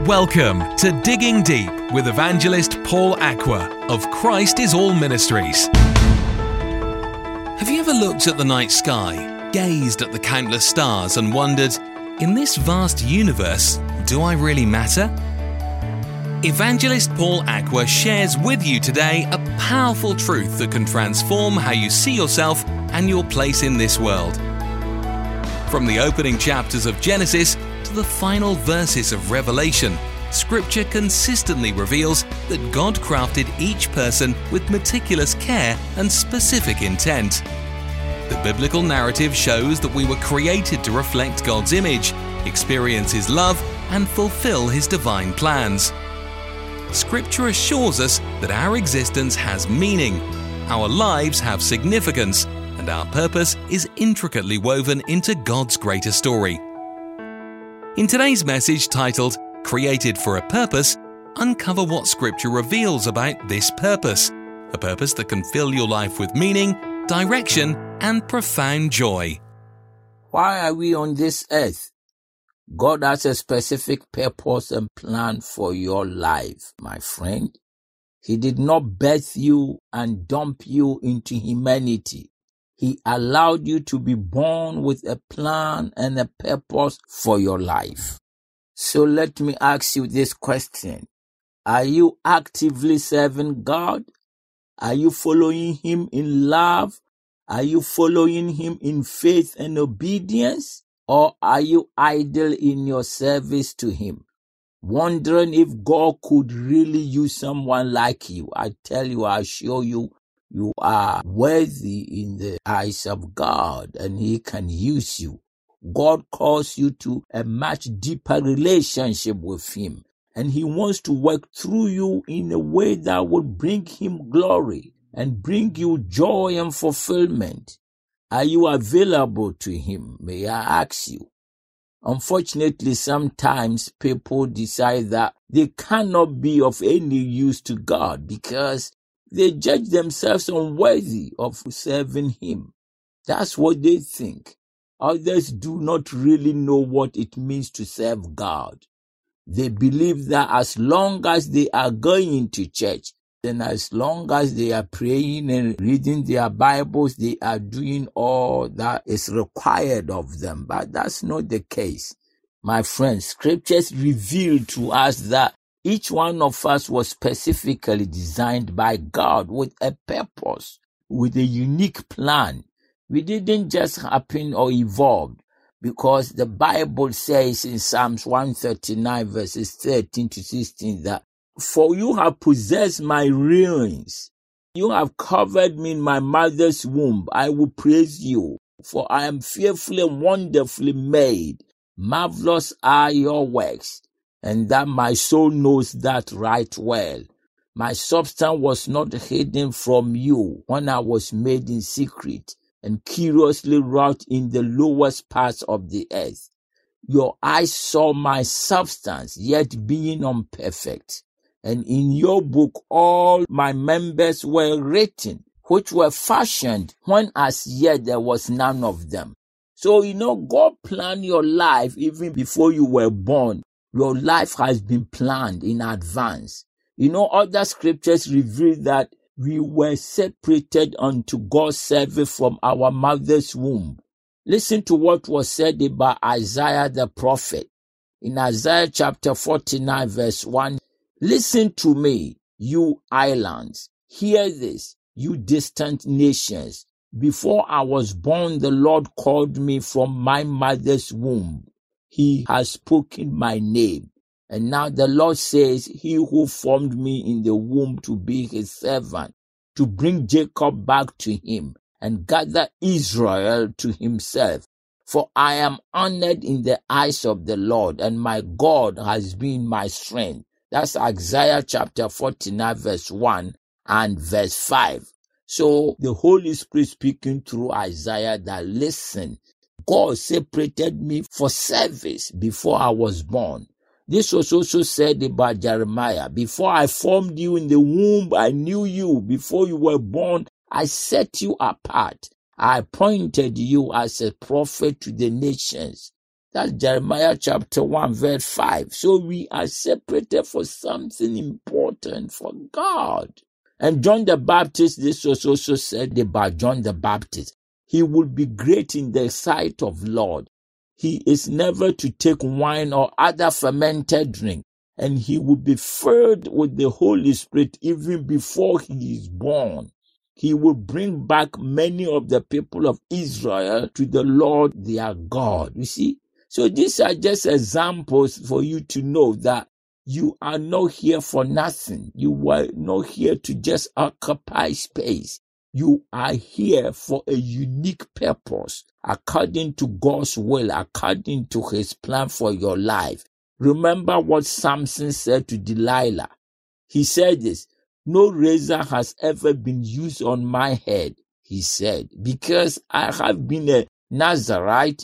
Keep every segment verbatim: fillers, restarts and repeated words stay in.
Welcome to Digging Deep with evangelist Paul Aqua of Christ is All Ministries. Have you ever looked at the night sky, gazed at the countless stars and wondered, in this vast universe, do I really matter? Evangelist Paul Aqua shares with you today a powerful truth that can transform how you see yourself and your place in this world. From the opening chapters of Genesis to the final verses of Revelation, Scripture consistently reveals that God crafted each person with meticulous care and specific intent. The biblical narrative shows that we were created to reflect God's image, experience His love, and fulfill His divine plans. Scripture assures us that our existence has meaning, our lives have significance, and our purpose is intricately woven into God's greater story. In today's message titled, Created for a Purpose, uncover what Scripture reveals about this purpose, a purpose that can fill your life with meaning, direction, and profound joy. Why are we on this earth? God has a specific purpose and plan for your life, my friend. He did not birth you and dump you into humanity. He allowed you to be born with a plan and a purpose for your life. So let me ask you this question. Are you actively serving God? Are you following Him in love? Are you following Him in faith and obedience? Or are you idle in your service to Him? Wondering if God could really use someone like you. I tell you, I assure you, you are worthy in the eyes of God and He can use you. God calls you to a much deeper relationship with Him, and He wants to work through you in a way that will bring Him glory and bring you joy and fulfillment. Are you available to Him? May I ask you? Unfortunately, sometimes people decide that they cannot be of any use to God because they judge themselves unworthy of serving Him. That's what they think. Others do not really know what it means to serve God. They believe that as long as they are going to church, and as long as they are praying and reading their Bibles, they are doing all that is required of them. But that's not the case. My friends, Scriptures reveal to us that each one of us was specifically designed by God with a purpose, with a unique plan. We didn't just happen or evolve, because the Bible says in Psalms one thirty-nine verses thirteen to sixteen that, "For you have possessed my ruins. You have covered me in my mother's womb. I will praise you, for I am fearfully and wonderfully made. Marvelous are your works, and that my soul knows that right well. My substance was not hidden from you when I was made in secret and curiously wrought in the lowest parts of the earth. Your eyes saw my substance, yet being imperfect. And in your book all my members were written, which were fashioned when as yet there was none of them." So, you know, God planned your life even before you were born. Your life has been planned in advance. You know, other scriptures reveal that we were separated unto God's service from our mother's womb. Listen to what was said about Isaiah the prophet. In Isaiah chapter forty-nine verse one, "Listen to me, you islands. Hear this, you distant nations. Before I was born, the Lord called me from my mother's womb. He has spoken my name. And now the Lord says, He who formed me in the womb to be His servant, to bring Jacob back to Him and gather Israel to Himself. For I am honored in the eyes of the Lord, and my God has been my strength." That's Isaiah chapter forty-nine verse one and verse five. So the Holy Spirit speaking through Isaiah that, listen, God separated me for service before I was born. This was also said about Jeremiah. "Before I formed you in the womb, I knew you. Before you were born, I set you apart. I appointed you as a prophet to the nations." That's Jeremiah chapter one, verse five. So we are separated for something important for God. And John the Baptist, this was also said about John the Baptist. He will be great in the sight of Lord. He is never to take wine or other fermented drink, and he will be filled with the Holy Spirit even before he is born. He will bring back many of the people of Israel to the Lord their God. You see? So these are just examples for you to know that you are not here for nothing. You are not here to just occupy space. You are here for a unique purpose, according to God's will, according to his plan for your life. Remember what Samson said to Delilah. He said this, "No razor has ever been used on my head," he said, "because I have been a Nazarite,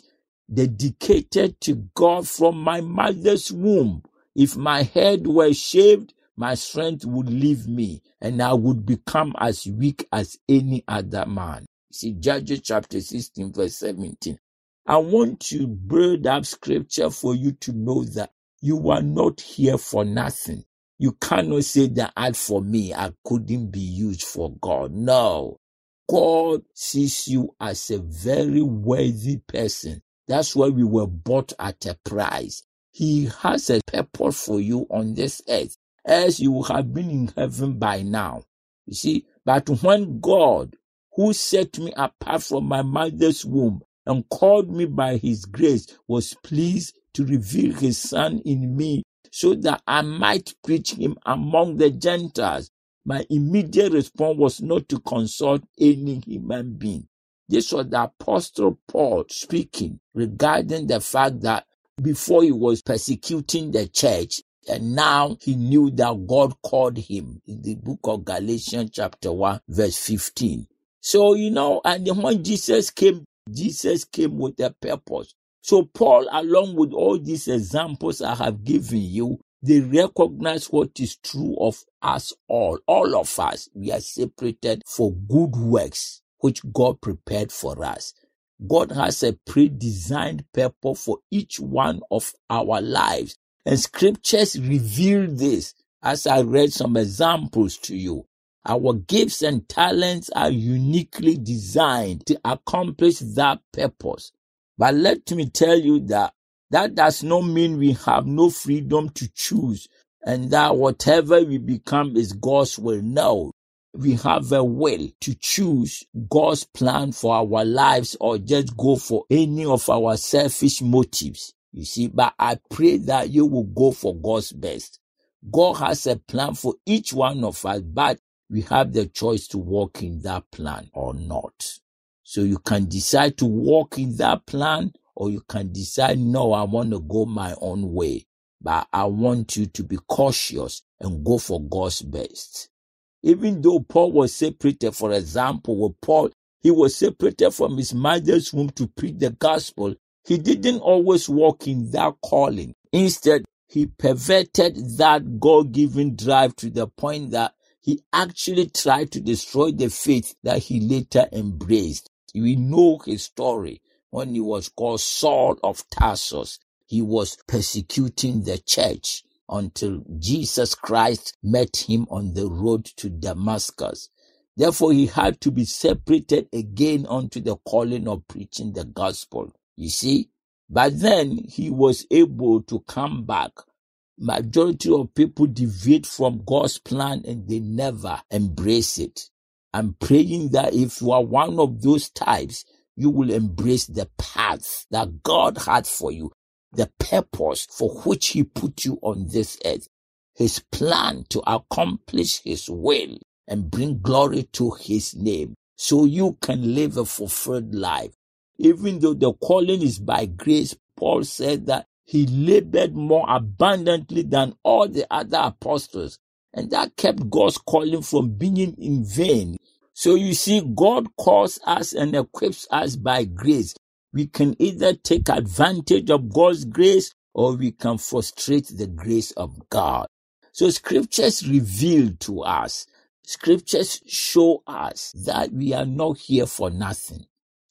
dedicated to God from my mother's womb. If my head were shaved, my strength would leave me, and I would become as weak as any other man." See, Judges chapter sixteen, verse seventeen. I want to build up scripture for you to know that you are not here for nothing. You cannot say that as for me, I couldn't be used for God. No. God sees you as a very worthy person. That's why we were bought at a price. He has a purpose for you on this earth, as you would have been in heaven by now. You see, but when God, who set me apart from my mother's womb and called me by his grace, was pleased to reveal his Son in me so that I might preach him among the Gentiles, my immediate response was not to consult any human being. This was the Apostle Paul speaking regarding the fact that before he was persecuting the church, and now he knew that God called him in the book of Galatians chapter one, verse fifteen. So, you know, and then when Jesus came, Jesus came with a purpose. So Paul, along with all these examples I have given you, they recognize what is true of us all. All of us, we are separated for good works, which God prepared for us. God has a pre-designed purpose for each one of our lives. And scriptures reveal this as I read some examples to you. Our gifts and talents are uniquely designed to accomplish that purpose. But let me tell you that that does not mean we have no freedom to choose and that whatever we become is God's will. No, we have a will to choose God's plan for our lives or just go for any of our selfish motives. You see, but I pray that you will go for God's best. God has a plan for each one of us, but we have the choice to walk in that plan or not. So you can decide to walk in that plan, or you can decide, no, I want to go my own way. But I want you to be cautious and go for God's best. Even though Paul was separated, for example, with Paul, he was separated from his mother's womb to preach the gospel. He didn't always walk in that calling. Instead, he perverted that God-given drive to the point that he actually tried to destroy the faith that he later embraced. We know his story. When he was called Saul of Tarsus, he was persecuting the church until Jesus Christ met him on the road to Damascus. Therefore, he had to be separated again unto the calling of preaching the gospel. You see? But then he was able to come back. Majority of people deviate from God's plan and they never embrace it. I'm praying that if you are one of those types, you will embrace the path that God had for you, the purpose for which he put you on this earth, his plan to accomplish his will and bring glory to his name, so you can live a fulfilled life. Even though the calling is by grace, Paul said that he labored more abundantly than all the other apostles, and that kept God's calling from being in vain. So you see, God calls us and equips us by grace. We can either take advantage of God's grace or we can frustrate the grace of God. So scriptures reveal to us, scriptures show us that we are not here for nothing.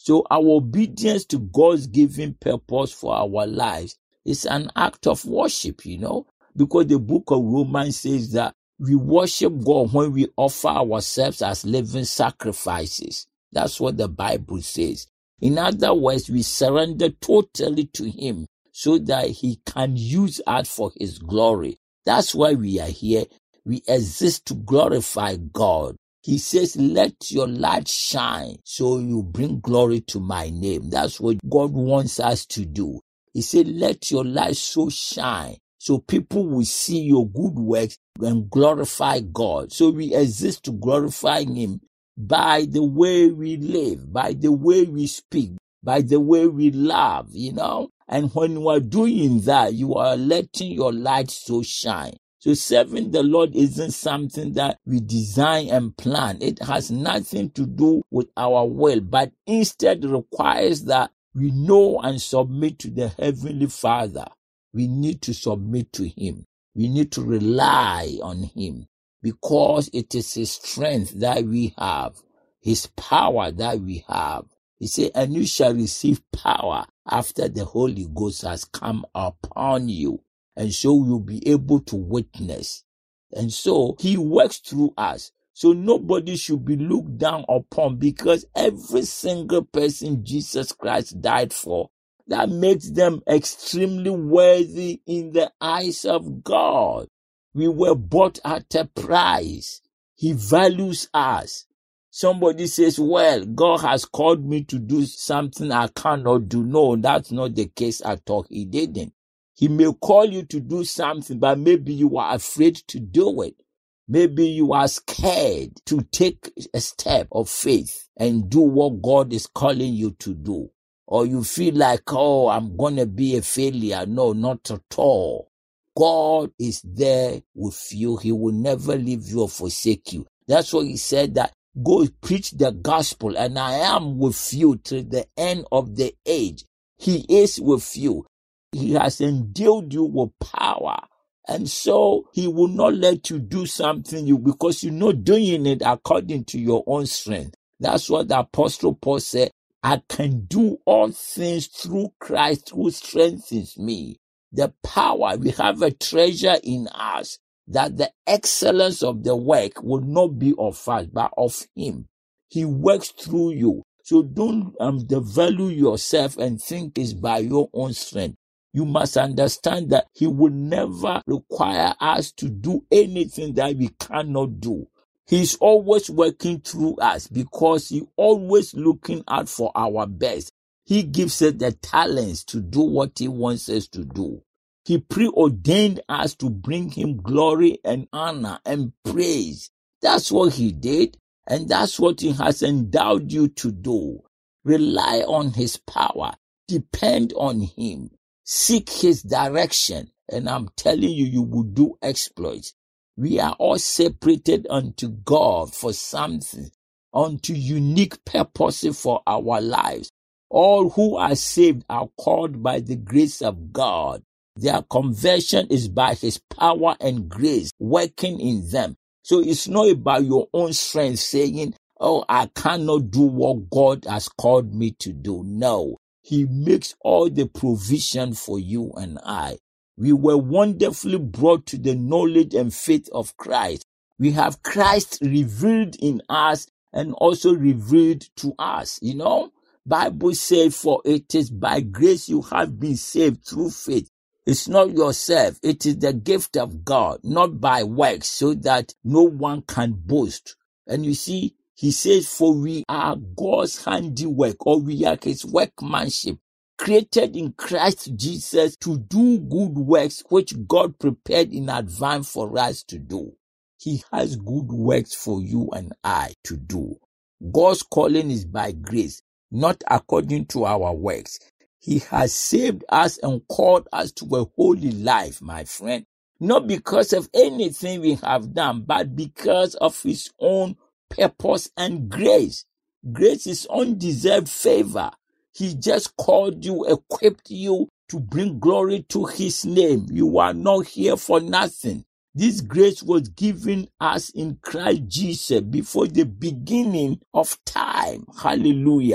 So our obedience to God's given purpose for our lives is an act of worship, you know, because the book of Romans says that we worship God when we offer ourselves as living sacrifices. That's what the Bible says. In other words, we surrender totally to Him so that He can use us for His glory. That's why we are here. We exist to glorify God. He says, let your light shine so you bring glory to my name. That's what God wants us to do. He said, let your light so shine so people will see your good works and glorify God. So we exist to glorify Him by the way we live, by the way we speak, by the way we love, you know. And when you are doing that, you are letting your light so shine. So serving the Lord isn't something that we design and plan. It has nothing to do with our will, but instead requires that we know and submit to the Heavenly Father. We need to submit to Him. We need to rely on Him because it is His strength that we have, His power that we have. He said, and you shall receive power after the Holy Ghost has come upon you. And so you'll be able to witness. And so He works through us. So nobody should be looked down upon because every single person Jesus Christ died for, that makes them extremely worthy in the eyes of God. We were bought at a price. He values us. Somebody says, well, God has called me to do something I cannot do. No, that's not the case at all. He didn't. He may call you to do something, but maybe you are afraid to do it. Maybe you are scared to take a step of faith and do what God is calling you to do. Or you feel like, oh, I'm going to be a failure. No, not at all. God is there with you. He will never leave you or forsake you. That's why He said that go preach the gospel and I am with you till the end of the age. He is with you. He has endued you with power. And so He will not let you do something you because you're not doing it according to your own strength. That's what the Apostle Paul said. I can do all things through Christ who strengthens me. The power, we have a treasure in us that the excellence of the work will not be of us, but of Him. He works through you. So don't um, devalue yourself and think it's by your own strength. You must understand that He will never require us to do anything that we cannot do. He's always working through us because He's always looking out for our best. He gives us the talents to do what He wants us to do. He preordained us to bring Him glory and honor and praise. That's what He did, and that's what He has endowed you to do. Rely on His power. Depend on Him. Seek His direction, and I'm telling you, you will do exploits. We are all separated unto God for something, unto unique purposes for our lives. All who are saved are called by the grace of God. Their conversion is by His power and grace working in them. So it's not about your own strength saying, oh, I cannot do what God has called me to do. No. He makes all the provision for you and I. We were wonderfully brought to the knowledge and faith of Christ. We have Christ revealed in us and also revealed to us. You know, Bible says, for it is by grace you have been saved through faith. It's not yourself. It is the gift of God, not by works, so that no one can boast. And you see, He says, for we are God's handiwork, or we are His workmanship, created in Christ Jesus to do good works which God prepared in advance for us to do. He has good works for you and I to do. God's calling is by grace, not according to our works. He has saved us and called us to a holy life, my friend, not because of anything we have done, but because of His own purpose and grace. Grace is undeserved favor. He just called you, equipped you to bring glory to His name. You are not here for nothing. This grace was given us in Christ Jesus before the beginning of time. Hallelujah.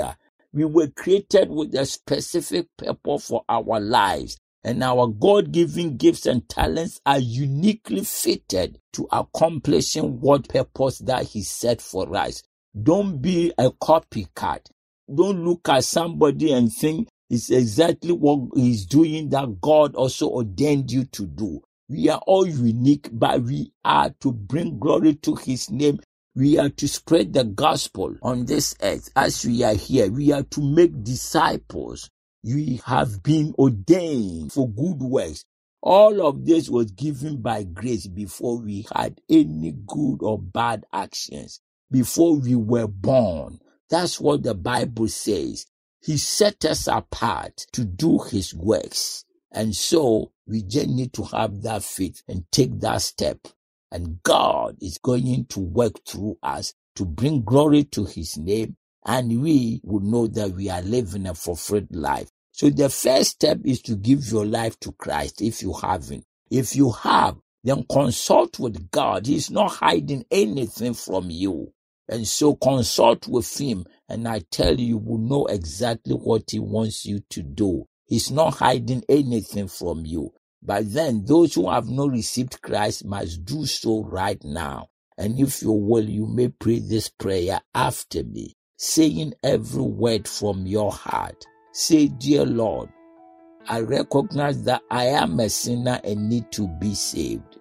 We were created with a specific purpose for our lives, and our God-given gifts and talents are uniquely fitted to accomplishing what purpose that He set for us. Don't be a copycat. Don't look at somebody and think it's exactly what he's doing that God also ordained you to do. We are all unique, but we are to bring glory to His name. We are to spread the gospel on this earth. As we are here, we are to make disciples. We have been ordained for good works. All of this was given by grace before we had any good or bad actions, before we were born. That's what the Bible says. He set us apart to do His works. And so we just need to have that faith and take that step. And God is going to work through us to bring glory to His name. And we will know that we are living a fulfilled life. So the first step is to give your life to Christ if you haven't. If you have, then consult with God. He's not hiding anything from you. And so consult with Him, and I tell you, you will know exactly what He wants you to do. He's not hiding anything from you. But then those who have not received Christ must do so right now. And if you will, you may pray this prayer after me, saying every word from your heart. Say, dear Lord, I recognize that I am a sinner and need to be saved.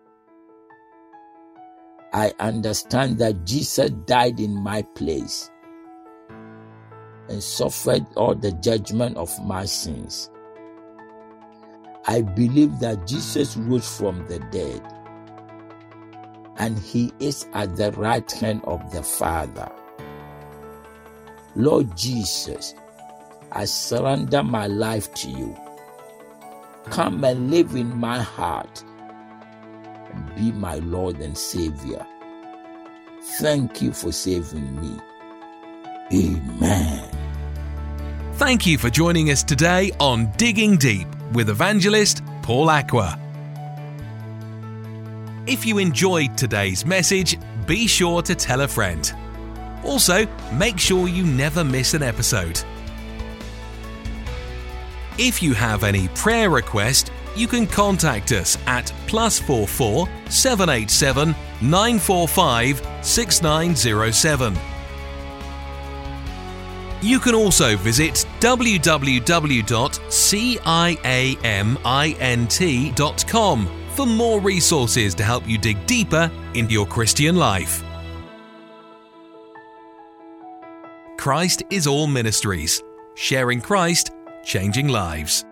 I understand that Jesus died in my place and suffered all the judgment of my sins. I believe that Jesus rose from the dead and He is at the right hand of the Father. Lord Jesus, I surrender my life to You. Come and live in my heart and be my Lord and Savior. Thank You for saving me. Amen. Thank you for joining us today on Digging Deep with Evangelist Paul Aqua. If you enjoyed today's message, be sure to tell a friend. Also, make sure you never miss an episode. If you have any prayer request, you can contact us at plus four four seven eight seven nine four five six nine zero seven. You can also visit w w w dot ciamint dot com for more resources to help you dig deeper into your Christian life. Christ is All Ministries, sharing Christ, changing lives.